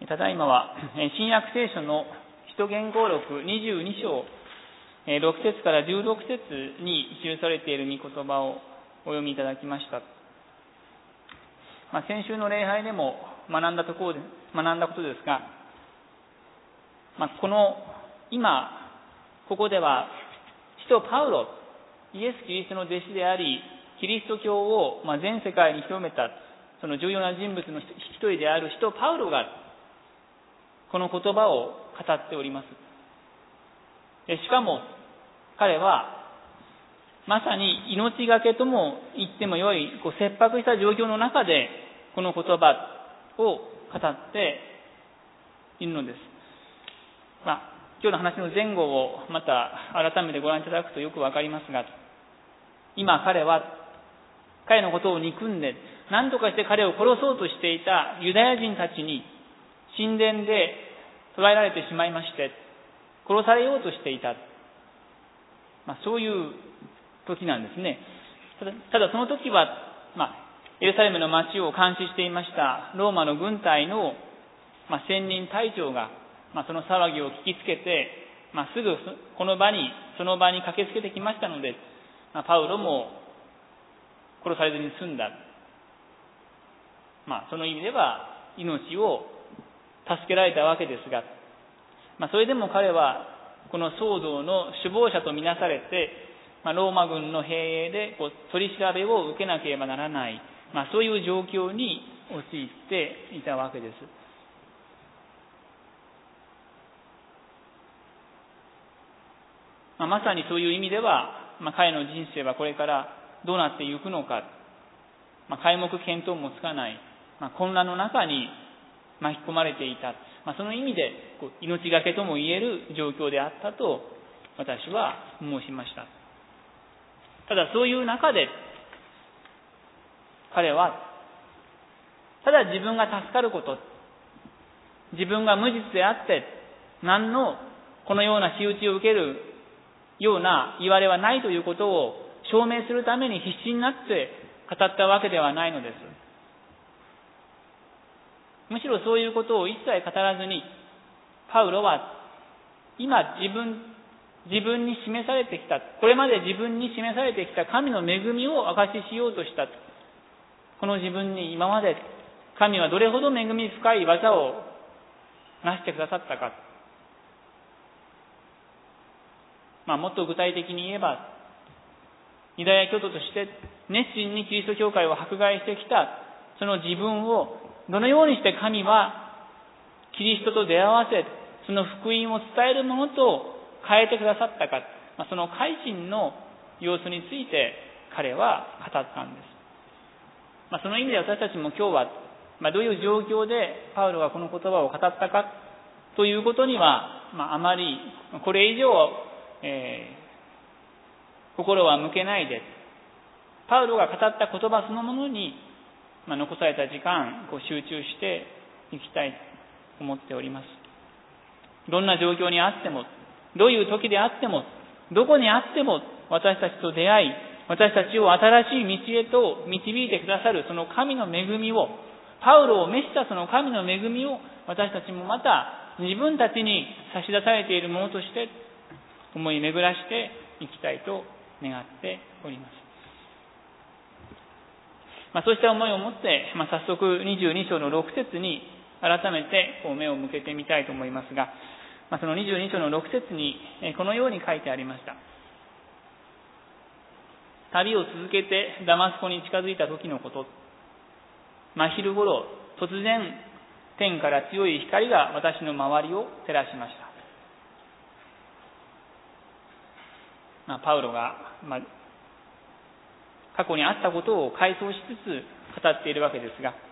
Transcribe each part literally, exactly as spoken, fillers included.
ただいまは新約聖書の使徒言語録にじゅうに章ろく節からじゅうろく節に記されている御言葉をお読みいただきました。まあ、先週の礼拝でも学んだところで学んだことですが、まあ、この今ここでは使徒パウロ、イエス・キリストの弟子でありキリスト教をまあ全世界に広めたその重要な人物の一人である使徒パウロがこの言葉を語っております。しかも彼はまさに命がけとも言ってもよいこう切迫した状況の中でこの言葉を語っているのです。まあ、今日の話の前後をまた改めてご覧いただくとよくわかりますが、今彼は彼のことを憎んで何とかして彼を殺そうとしていたユダヤ人たちに神殿で捕らえられてしまいまして殺されようとしていた、まあ、そういう時なんですね。ただ、ただその時は、まあ、エルサレムの町を監視していましたローマの軍隊の、まあ、専任隊長が、まあ、その騒ぎを聞きつけて、まあ、すぐこの場にその場に駆けつけてきましたので、まあ、パウロも殺されずに済んだ。まあ、その意味では命を助けられたわけですが、まあ、それでも彼はこの騒動の首謀者とみなされて、まあ、ローマ軍の兵営でこう取り調べを受けなければならない、まあ、そういう状況に陥っていたわけです。まあ、まさにそういう意味では、まあ、彼の人生はこれからどうなっていくのか、まあ、皆目見当もつかない、まあ、混乱の中に巻き込まれていた、まあ、その意味でこう命がけとも言える状況であったと私は申しました。ただそういう中で彼はただ自分が助かること、自分が無実であって何のこのような仕打ちを受けるような言われはないということを証明するために必死になって語ったわけではないのです。むしろそういうことを一切語らずに、パウロは今自分自分に示されてきた、これまで自分に示されてきた神の恵みを証ししようとした。この自分に今まで神はどれほど恵み深い技をなしてくださったか。まあ、もっと具体的に言えば、ユダヤ教徒として熱心にキリスト教会を迫害してきたその自分をどのようにして神はキリストと出会わせ、その福音を伝えるものと変えてくださったか、まあ、その改心の様子について彼は語ったんです。まあ、その意味で私たちも今日は、まあ、どういう状況でパウロがこの言葉を語ったかということには、まあ、あまりこれ以上、えー、心は向けないで、パウロが語った言葉そのものにまあ、残された時間こう集中していきたいと思っております。どんな状況にあっても、どういう時であっても、どこにあっても私たちと出会い、私たちを新しい道へと導いてくださるその神の恵みを、パウロを召したその神の恵みを私たちもまた自分たちに差し出されているものとして思い巡らしていきたいと願っております。まあ、そうした思いを持って、まあ、早速にじゅうに章のろく節に改めてこう目を向けてみたいと思いますが、まあ、そのにじゅうに章のろく節にこのように書いてありました。旅を続けてダマスコに近づいた時のこと、真昼ごろ突然天から強い光が私の周りを照らしました。まあ、パウロが、まあ過去にあったことを回想しつつ語っているわけですが、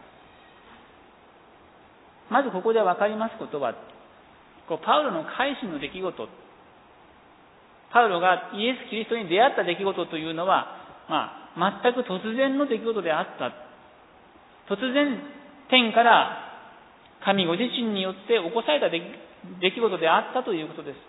まずここで分かりますことは、こうパウロの改心の出来事、パウロがイエス・キリストに出会った出来事というのは、まあ、全く突然の出来事であった。突然天から神ご自身によって起こされた出来事であったということです。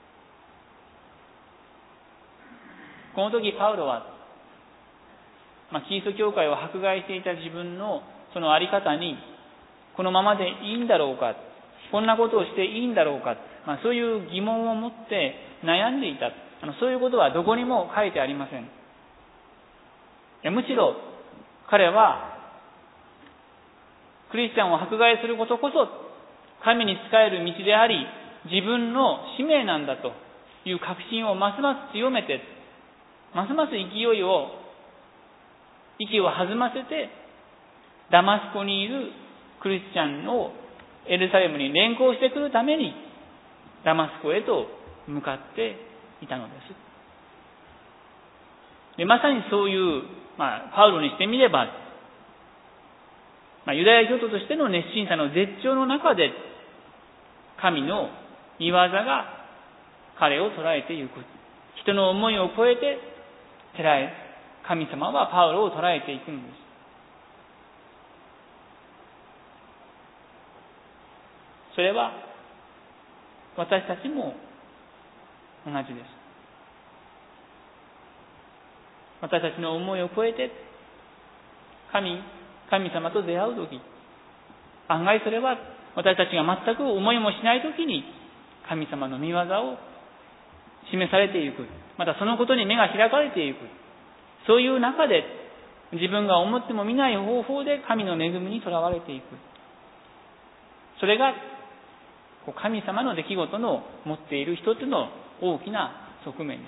この時パウロはまあ、キリスト教会を迫害していた自分のそのあり方にこのままでいいんだろうか、 こんなことをしていいんだろうか、まあ、そういう疑問を持って悩んでいた。あのそういうことはどこにも書いてありません。いやむしろ彼はクリスチャンを迫害することこそ神に仕える道であり、自分の使命なんだという確信をますます強めて、ますます勢いを息を弾ませて、ダマスコにいるクリスチャンをエルサレムに連行してくるためにダマスコへと向かっていたのです。でまさにそういう、まあ、パウロにしてみれば、まあ、ユダヤ教徒としての熱心さの絶頂の中で神の御業が彼を捉えていく。人の思いを超えて照らえ、神様はパウロを捉えていくんです。それは私たちも同じです。私たちの思いを超えて神、神様と出会うとき、案外それは私たちが全く思いもしないときに神様の御業を示されていく。またそのことに目が開かれていく。そういう中で自分が思ってもみない方法で神の恵みにとらわれていく。それが神様の出来事の持っている一つの大きな側面です。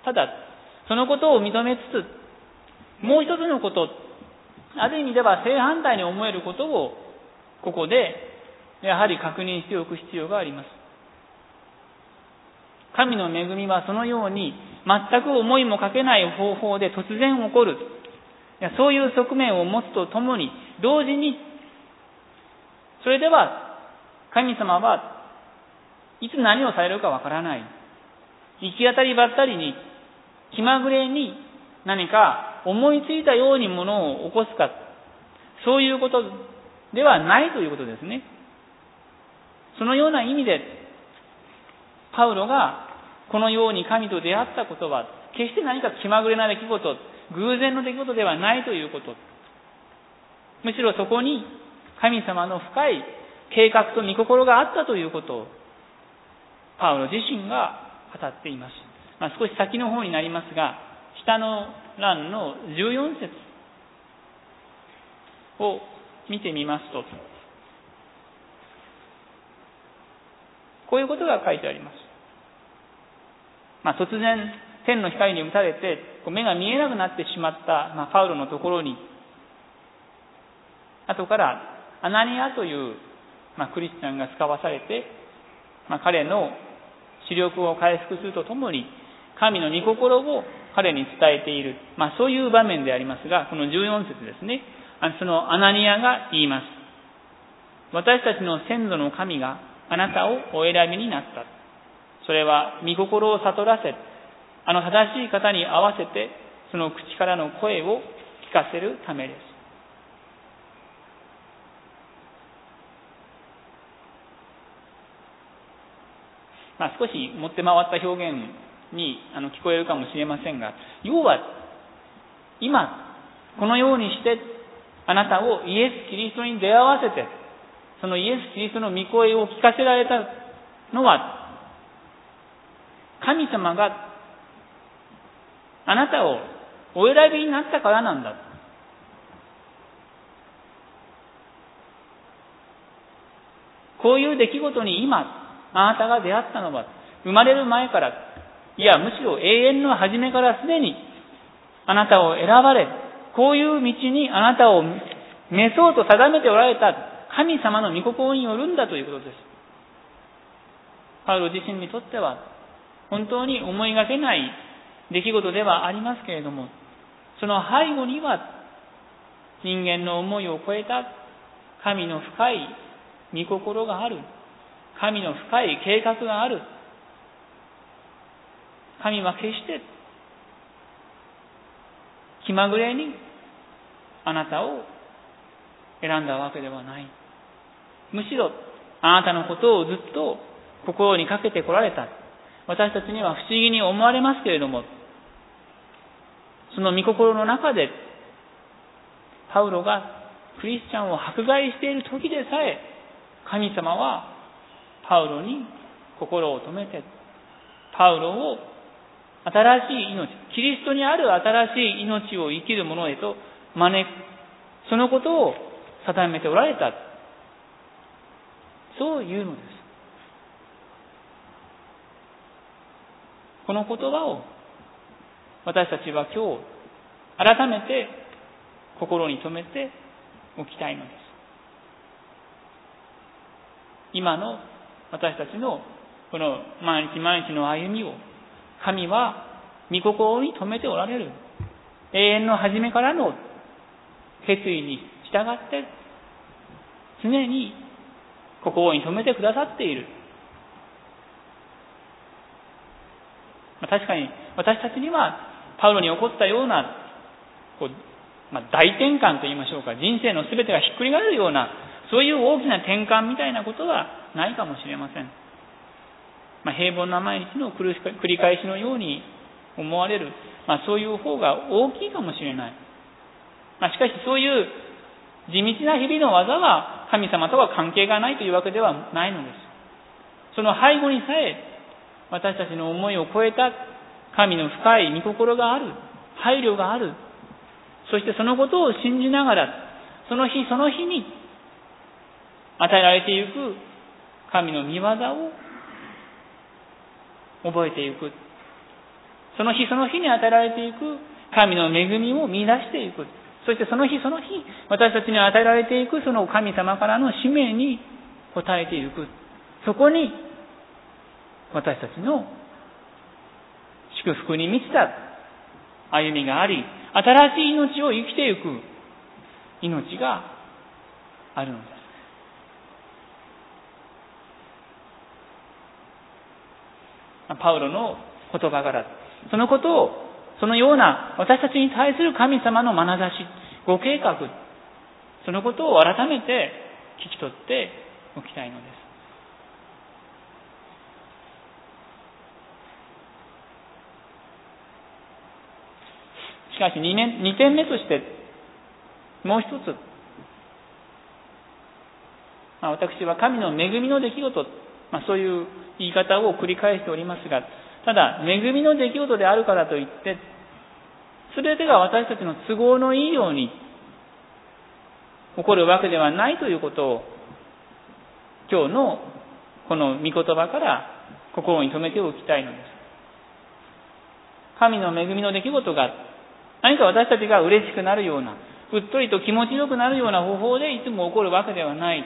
ただ、そのことを認めつつ、もう一つのこと、ある意味では正反対に思えることを、ここでやはり確認しておく必要があります。神の恵みはそのように全く思いもかけない方法で突然起こる。そういう側面を持つとともに、同時にそれでは神様はいつ何をされるかわからない。行き当たりばったりに気まぐれに何か思いついたようにものを起こすか、そういうことではないということですね。そのような意味でパウロがこのように神と出会ったことは決して何か気まぐれな出来事、偶然の出来事ではないということ。むしろそこに神様の深い計画と御心があったということをパウロ自身が語っています。まあ、少し先の方になりますが、下の欄のじゅうよん節を見てみますと、こういうことが書いてあります。まあ、突然天の光に打たれて目が見えなくなってしまった、まあ、パウロのところに、後からアナニアという、まあ、クリスチャンが使わされて、まあ、彼の視力を回復するとともに神の御心を彼に伝えている、まあ、そういう場面でありますが、このじゅうよん節ですね。そのアナニアが言います。私たちの先祖の神があなたをお選びになった。それは御心を悟らせ、あの正しい方に合わせてその口からの声を聞かせるためです。まあ、少し持って回った表現にあの聞こえるかもしれませんが、要は今このようにしてあなたをイエス・キリストに出会わせて、そのイエス・キリストの御声を聞かせられたのは、神様があなたをお選びになったからなんだ。こういう出来事に今あなたが出会ったのは、生まれる前から、いやむしろ永遠の初めからすでにあなたを選ばれ、こういう道にあなたを召そうと定めておられた神様の御心によるんだということです。パウロ自身にとっては本当に思いがけない出来事ではありますけれども、その背後には人間の思いを超えた神の深い御心がある。神の深い計画がある。神は決して気まぐれにあなたを選んだわけではない。むしろあなたのことをずっと心にかけてこられた。私たちには不思議に思われますけれども、その御心の中でパウロがクリスチャンを迫害している時でさえ、神様はパウロに心を止めて、パウロを新しい命、キリストにある新しい命を生きる者へと招く、そのことを定めておられた。そういうのです。この言葉を私たちは今日改めて心に留めておきたいのです。今の私たちのこの毎日毎日の歩みを神は御心に留めておられる。永遠の初めからの決意に従って常に心に留めてくださっている。まあ、確かに私たちにはパウロに起こったようなこう、まあ、大転換と言いましょうか、人生のすべてがひっくり返るようなそういう大きな転換みたいなことはないかもしれません。まあ、平凡な毎日の繰り返しのように思われる、まあ、そういう方が大きいかもしれない。まあ、しかしそういう地道な日々の技は神様とは関係がないというわけではないのです。その背後にさえ私たちの思いを超えた神の深い御心がある、配慮がある。そしてそのことを信じながら、その日その日に与えられていく神の御業を覚えていく。その日その日に与えられていく神の恵みを見出していく。そしてその日その日、私たちに与えられていくその神様からの使命に応えていく。そこに私たちの祝福に満ちた歩みがあり、新しい命を生きていく命があるのです。パウロの言葉から、そのことを、そのような私たちに対する神様の眼差し、ご計画、そのことを改めて聞き取っておきたいのです。しかしにてんめとしてもう一つ、まあ、私は神の恵みの出来事、まあ、そういう言い方を繰り返しておりますが、ただ恵みの出来事であるからといって全てが私たちの都合のいいように起こるわけではないということを今日のこの御言葉から心に留めておきたいのです。神の恵みの出来事が何か私たちが嬉しくなるような、うっとりと気持ちよくなるような方法でいつも起こるわけではない。い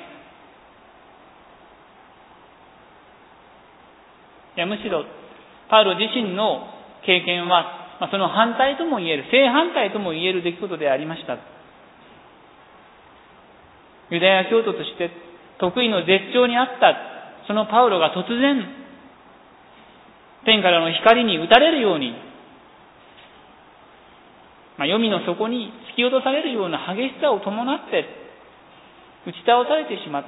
や、むしろパウロ自身の経験は、まあ、その反対とも言える、正反対とも言える出来事でありました。ユダヤ教徒として得意の絶頂にあったそのパウロが突然天からの光に打たれるように、まあ、黄泉の底に突き落とされるような激しさを伴って打ち倒されてしまった。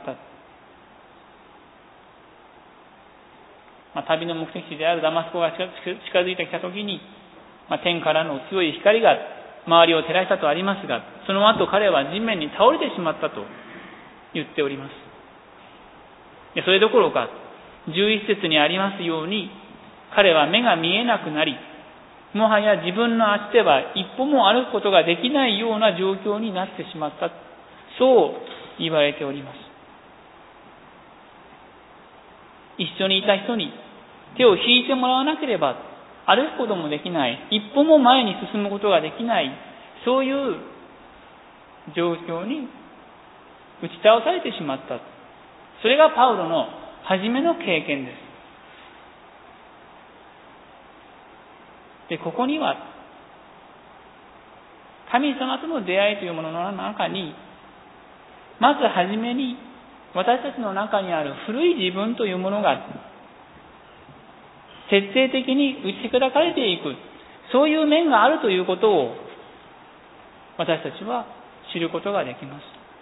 まあ、旅の目的地であるダマスコが近づいてきたときに、まあ、天からの強い光が周りを照らしたとありますが、その後彼は地面に倒れてしまったと言っております。でそれどころかじゅういち節にありますように、彼は目が見えなくなり、もはや自分の足では一歩も歩くことができないような状況になってしまった。そう言われております。一緒にいた人に手を引いてもらわなければ歩くこともできない、一歩も前に進むことができない、そういう状況に打ち倒されてしまった。それがパウロの初めの経験です。で、ここには神様との出会いというものの中に、まずはじめに私たちの中にある古い自分というものが徹底的に打ち砕かれていく、そういう面があるということを私たちは知ることができます。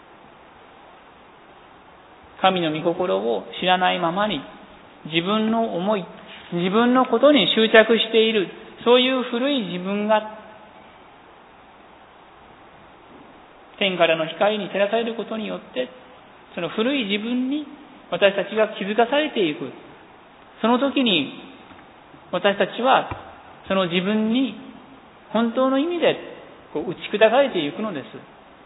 神の御心を知らないままに自分の思い、自分のことに執着している、そういう古い自分が天からの光に照らされることによって、その古い自分に私たちが気づかされていく。その時に私たちはその自分に本当の意味でこう打ち砕かれていくのです。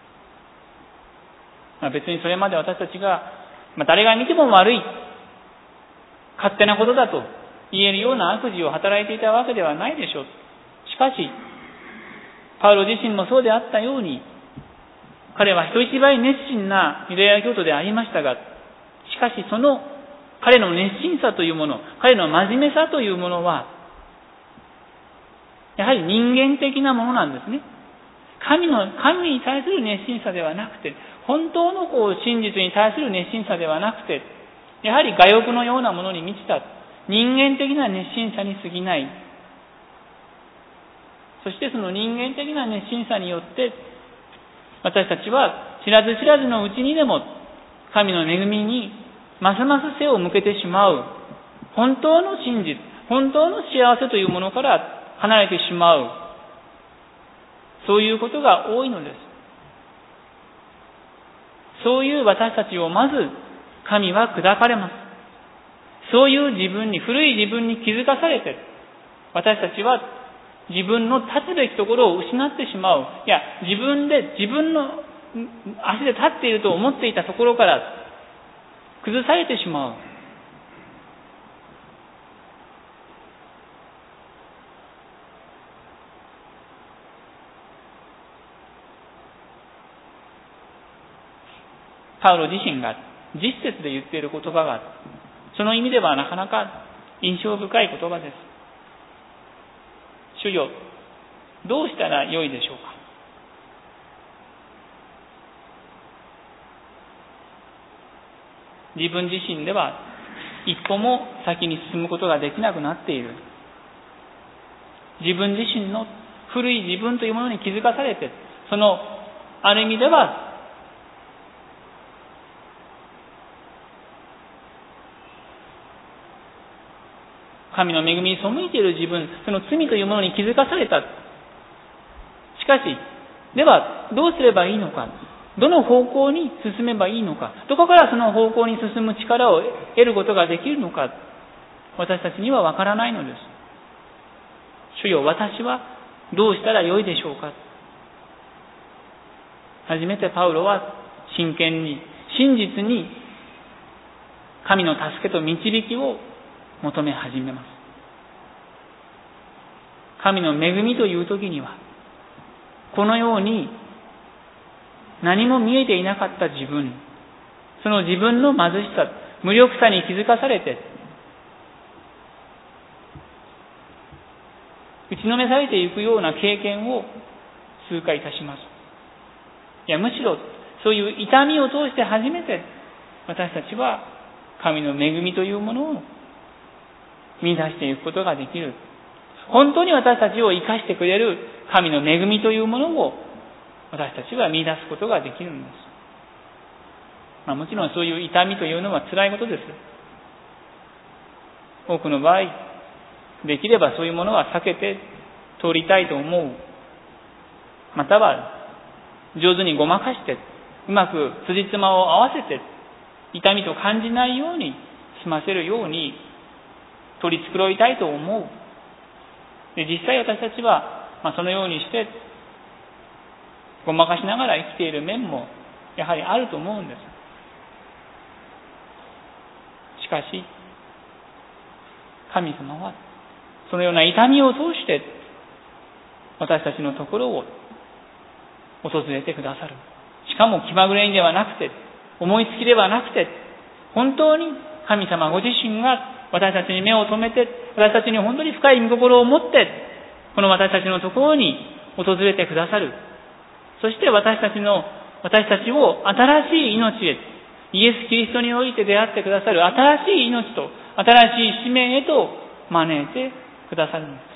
まあ、別にそれまで私たちが、まあ、誰が見ても悪い、勝手なことだと言えるような悪事を働いていたわけではないでしょう。しかし、パウロ自身もそうであったように、彼は人一倍熱心なユダヤ教徒でありましたが、しかしその彼の熱心さというもの、彼の真面目さというものは、やはり人間的なものなんですね。神の、神に対する熱心さではなくて、本当のこう真実に対する熱心さではなくて、やはり我欲のようなものに満ちた人間的な熱心さに過ぎない。そしてその人間的な熱心さによって、私たちは知らず知らずのうちにでも神の恵みにますます背を向けてしまう。本当の真実、本当の幸せというものから離れてしまう。そういうことが多いのです。そういう私たちをまず神は砕かれます。そういう自分に、古い自分に気づかされて、私たちは自分の立つべきところを失ってしまう。いや、自分で、自分の足で立っていると思っていたところから崩されてしまう。パウロ自身が実節で言っている言葉が、その意味ではなかなか印象深い言葉です。主よ、どうしたらよいでしょうか。自分自身では一歩も先に進むことができなくなっている。自分自身の古い自分というものに気づかされて、そのある意味では神の恵みに背いている自分、その罪というものに気づかされた。しかし、ではどうすればいいのか、どの方向に進めばいいのか、どこからその方向に進む力を得ることができるのか、私たちにはわからないのです。主よ、私はどうしたらよいでしょうか。初めてパウロは真剣に、真実に神の助けと導きを求め始めます。神の恵みという時には、このように何も見えていなかった自分、その自分の貧しさ、無力さに気づかされて、打ちのめされていくような経験を数回いたします。いや、むしろそういう痛みを通して初めて私たちは神の恵みというものを見出していくことができる。本当に私たちを生かしてくれる神の恵みというものを私たちは見出すことができるんです。まあ、もちろんそういう痛みというのは辛いことです。多くの場合、できればそういうものは避けて通りたいと思う。または上手にごまかして、うまく辻褄を合わせて、痛みと感じないように済ませるように取り繕いたいと思う。で、実際私たちは、まあ、そのようにしてごまかしながら生きている面もやはりあると思うんです。しかし神様はそのような痛みを通して私たちのところを訪れてくださる。しかも気まぐれにではなくて、思いつきではなくて、本当に神様ご自身が私たちに目を留めて、私たちに本当に深い御心を持って、この私たちのところに訪れてくださる。そして私たちの、私たちを新しい命へ、イエス・キリストにおいて出会ってくださる新しい命と、新しい使命へと招いてくださるのです。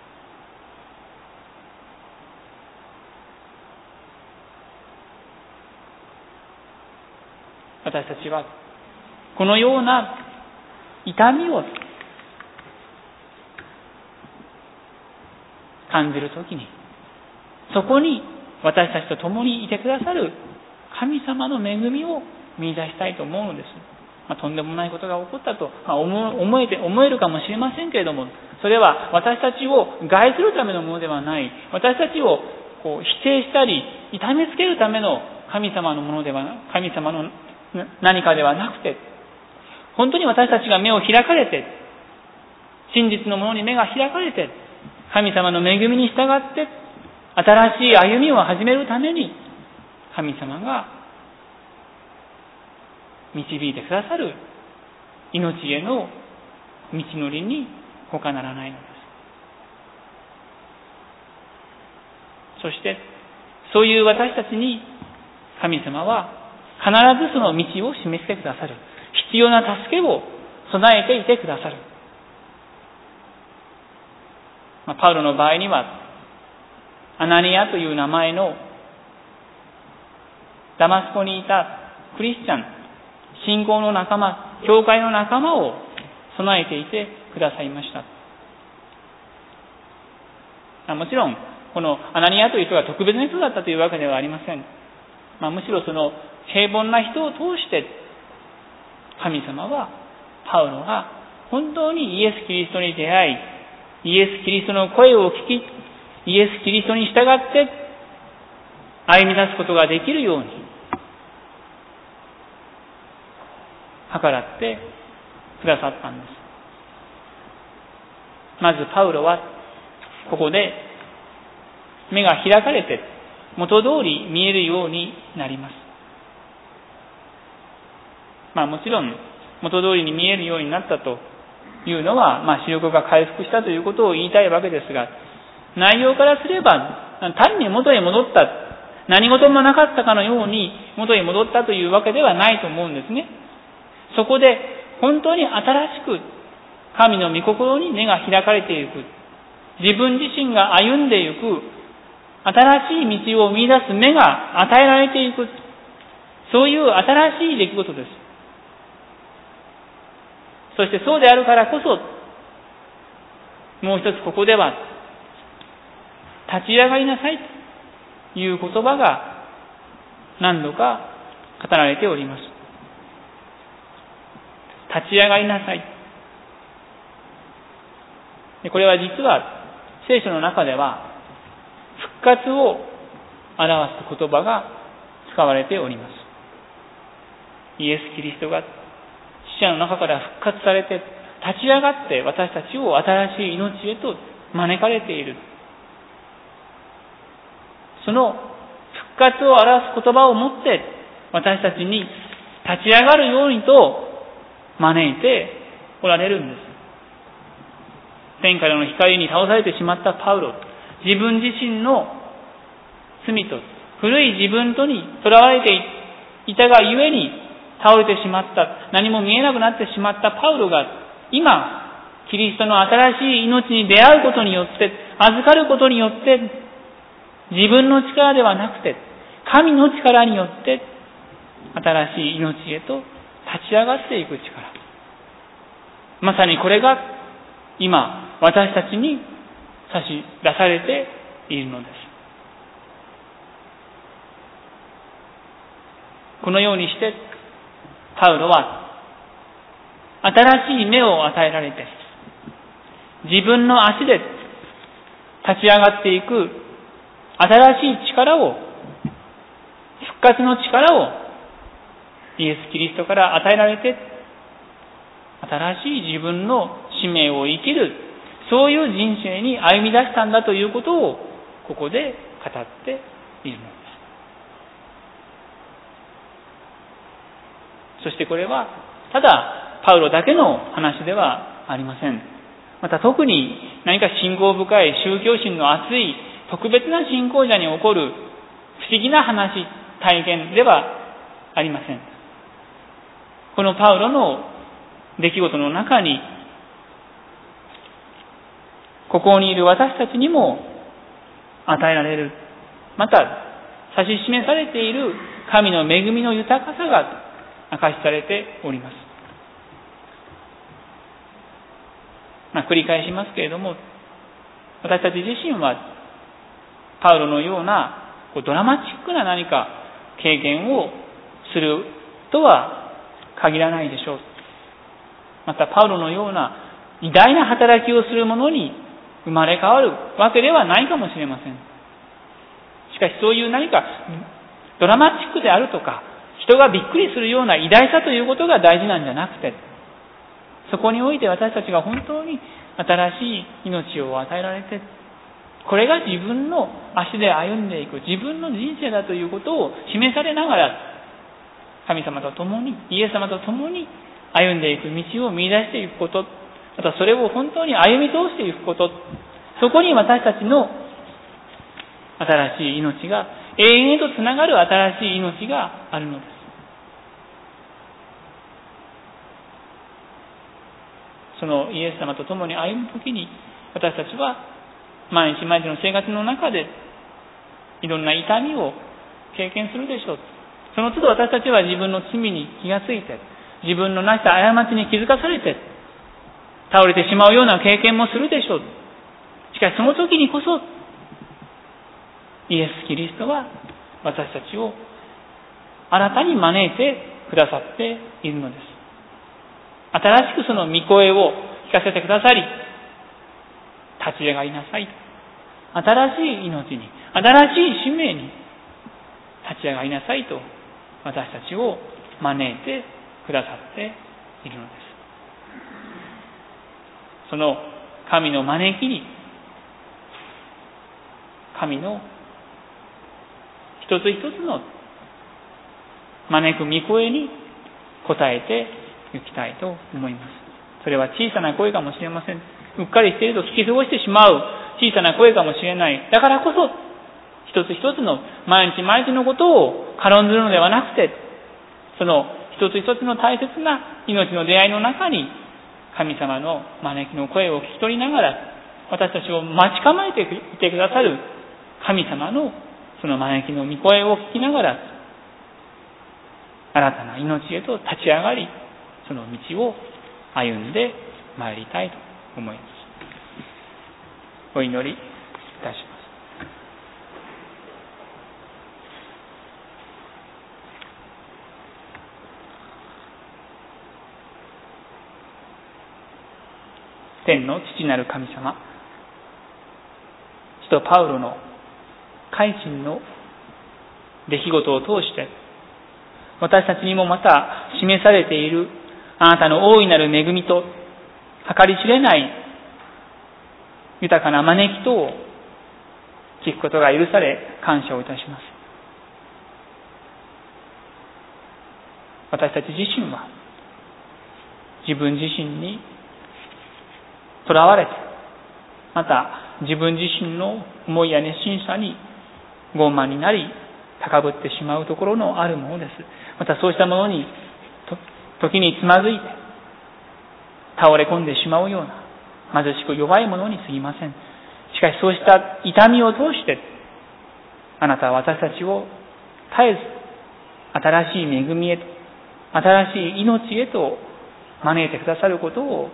私たちは、このような痛みを感じるときに、そこに私たちと共にいてくださる神様の恵みを見出したいと思うのです。まあ、とんでもないことが起こったと、まあ、思, 思, えて思えるかもしれませんけれども、それは私たちを害するためのものではない、私たちをこう否定したり痛めつけるための神様のものでは神様の何かではなくて、本当に私たちが目を開かれて、真実のものに目が開かれて、神様の恵みに従って新しい歩みを始めるために、神様が導いてくださる命への道のりに他ならないのです。そしてそういう私たちに神様は必ずその道を示してくださる。必要な助けを備えていてくださる。まあ、パウロの場合にはアナニアという名前のダマスコにいたクリスチャン、信仰の仲間、教会の仲間を備えていてくださいました。もちろんこのアナニアという人が特別な人だったというわけではありません。まあ、むしろその平凡な人を通して神様はパウロが本当にイエス・キリストに出会い、イエス・キリストの声を聞き、イエス・キリストに従って歩み出すことができるように計らってくださったんです。まずパウロはここで目が開かれて元通り見えるようになります。まあもちろん元通りに見えるようになったというのは、まあ視力が回復したということを言いたいわけですが、内容からすれば単に元へ戻った、何事もなかったかのように元へ戻ったというわけではないと思うんですね。そこで本当に新しく神の御心に目が開かれていく、自分自身が歩んでいく新しい道を見出す目が与えられていく、そういう新しい出来事です。そしてそうであるからこそ、もう一つここでは立ち上がりなさいという言葉が何度か語られております。立ち上がりなさい。これは実は聖書の中では復活を表す言葉が使われております。イエス・キリストが死者の中から復活されて立ち上がって私たちを新しい命へと招かれている。その復活を表す言葉をもって私たちに立ち上がるようにと招いておられるんです。天からの光に倒されてしまったパウロ、自分自身の罪と古い自分とに囚われていたがゆえに倒れてしまった、何も見えなくなってしまったパウロが今キリストの新しい命に出会うことによって、預かることによって、自分の力ではなくて神の力によって新しい命へと立ち上がっていく力、まさにこれが今私たちに差し出されているのです。このようにしてパウロは新しい目を与えられて、自分の足で立ち上がっていく新しい力を、復活の力をイエス・キリストから与えられて、新しい自分の使命を生きる、そういう人生に歩み出したんだということをここで語っているのです。そしてこれはただパウロだけの話ではありません。また特に何か信仰深い宗教心の熱い特別な信仰者に起こる不思議な話、体験ではありません。このパウロの出来事の中に、ここにいる私たちにも与えられる、また指し示されている神の恵みの豊かさが明かしされております。まあ、繰り返しますけれども、私たち自身はパウロのようなこうドラマチックな何か経験をするとは限らないでしょう。またパウロのような偉大な働きをする者に生まれ変わるわけではないかもしれません。しかしそういう何かドラマチックであるとか、人がびっくりするような偉大さということが大事なんじゃなくて、そこにおいて私たちが本当に新しい命を与えられて、これが自分の足で歩んでいく自分の人生だということを示されながら、神様と共に、イエス様と共に歩んでいく道を見出していくこと、またそれを本当に歩み通していくこと、そこに私たちの新しい命が、永遠へとつながる新しい命があるのです。そのイエス様と共に歩むときに、私たちは毎日毎日の生活の中でいろんな痛みを経験するでしょう。その都度私たちは自分の罪に気がついて、自分のなした過ちに気づかされて、倒れてしまうような経験もするでしょう。しかしその時にこそ、イエス・キリストは私たちを新たに招いてくださっているのです。新しくその御声を聞かせてくださり、立ち上がりなさい。新しい命に、新しい使命に立ち上がりなさいと私たちを招いてくださっているのです。その神の招きに、神の一つ一つの招く御声に応えていきたいと思います。それは小さな声かもしれません。うっかりしていると聞き過ごしてしまう小さな声かもしれない。だからこそ一つ一つの毎日毎日のことを軽んずるのではなくて、その一つ一つの大切な命の出会いの中に神様の招きの声を聞き取りながら、私たちを待ち構えていてくださる神様のその招きの御声を聞きながら、新たな命へと立ち上がり、その道を歩んでまいりたいと思います。お祈りいたします。天の父なる神様、使徒パウロの改心の出来事を通して、私たちにもまた示されているあなたの大いなる恵みと計り知れない豊かな招きとを聞くことが許され、感謝をいたします。私たち自身は自分自身にとらわれて、また自分自身の思いや熱心さに傲慢になり高ぶってしまうところのあるものです。またそうしたものに時につまずいて倒れ込んでしまうような貧しく弱いものに過ぎません。しかしそうした痛みを通してあなたは私たちを絶えず新しい恵みへと、新しい命へと招いてくださることを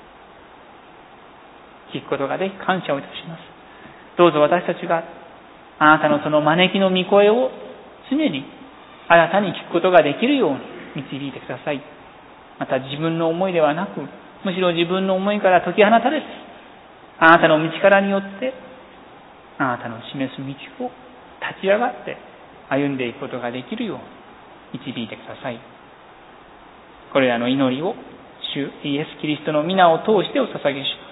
聞くことができ感謝をいたします。どうぞ私たちがあなたのその招きの御声を常に新たに聞くことができるように導いてください。また自分の思いではなく、むしろ自分の思いから解き放たれて、あなたの道からによってあなたの示す道を立ち上がって歩んでいくことができるように導いてください。これらの祈りを主イエス・キリストの皆を通してお捧げします。